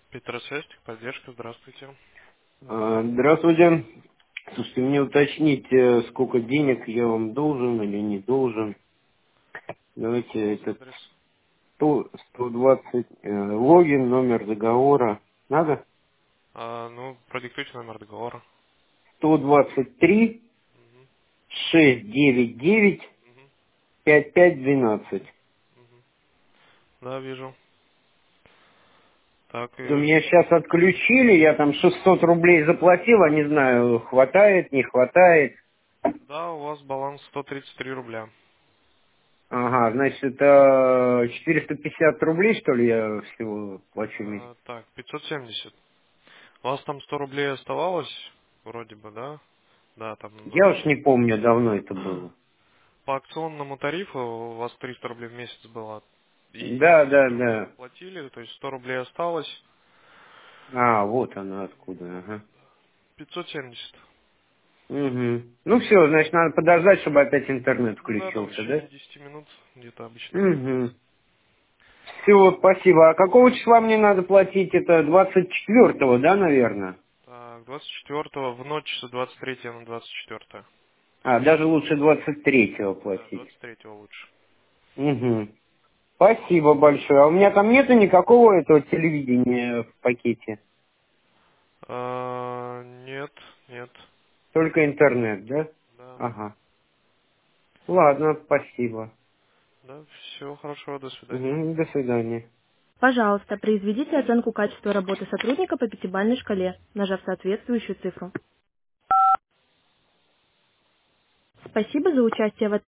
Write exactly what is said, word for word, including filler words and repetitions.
Петросвязь, поддержка, здравствуйте. А, Здравствуйте. Слушайте, мне уточнить, э, сколько денег я вам должен или не должен. Какой у Давайте вас это адрес? сто, сто двадцать э, логин, номер договора. Надо? А, ну, продиктуйте номер договора. сто двадцать три Мгм, шестьсот девяносто девять мгм, пятьдесят пять двенадцать. мгм. Да, вижу. Так, У и... меня сейчас отключили, я там шестьсот рублей заплатил, а не знаю, хватает, не хватает. Да, у вас баланс сто тридцать три рубля. Ага, значит, это четыреста пятьдесят рублей, что ли, я всего плачу в месяц? А, так, пятьсот семьдесят. У вас там сто рублей оставалось, вроде бы, да? Да, там Я на... уж не помню, давно это было. По акционному тарифу у вас триста рублей в месяц было. И Да, да, сто рублей да. заплатили, то есть сто рублей осталось. А, вот она откуда, ага. пятьсот семьдесят. Угу. Ну все, значит, надо подождать, чтобы опять интернет Ну да, там в включился, да? течение десяти минут где-то обычно Угу. включается. Все, спасибо. А какого числа мне надо платить? Это двадцать четвёртого, да, наверное? Так, двадцать четвёртого в ночь с двадцать третьего на двадцать четвёртое. А, даже лучше двадцать третьего Да, платить. двадцать третьего лучше. Угу. Спасибо большое. А у меня там нету никакого этого телевидения в пакете? А, нет, нет. Только интернет, да? Да, Ага. Ладно, спасибо. да, всего хорошего, до свидания. Угу, до свидания. Пожалуйста, произведите оценку качества работы сотрудника по пятибалльной шкале, нажав соответствующую цифру. Спасибо за участие в